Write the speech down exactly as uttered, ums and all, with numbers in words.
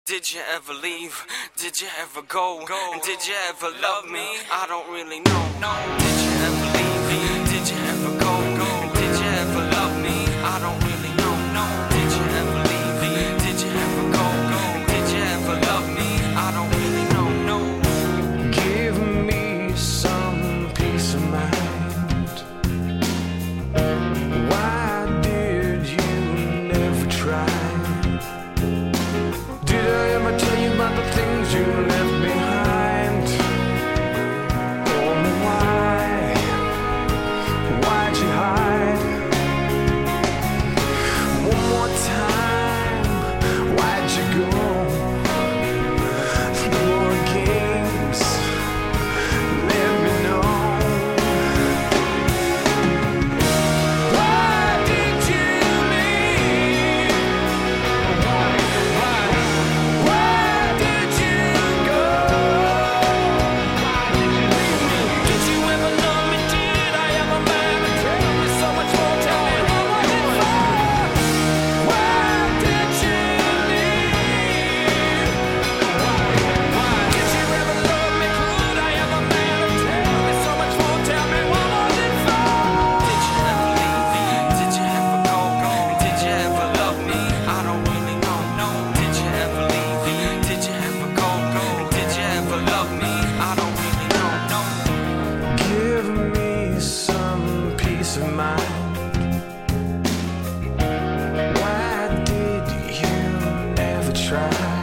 Did you ever leave? Did you ever go? And did you ever love me? I don't really know. Did you ever leave? Did you ever go? And did you ever love me? I don't really know. Did you ever leave? Did you ever go? And did you ever love me? I don't really know. No. Give me some peace of mind. Why did you never try? Did I ever tell you about the things you left behind? Oh, why? Why'd you hide? One more time, why'd you go? No more games, let me know. Why did you leave? Why, why, why did you go? Why did you leave me? Did you ever love me? Did I ever matter? Tell me so much more. Tell me what was it for? Why did you leave? Why, why? Did you ever love me? Could I ever matter? Tell me so much more. Tell me what was it for? Did you ever leave? Did you ever go? And did you ever love me? I don't really know. Did you ever leave? Did you ever go? And did you ever love me? I don't really know. Give me some peace of mind. Why did you never try?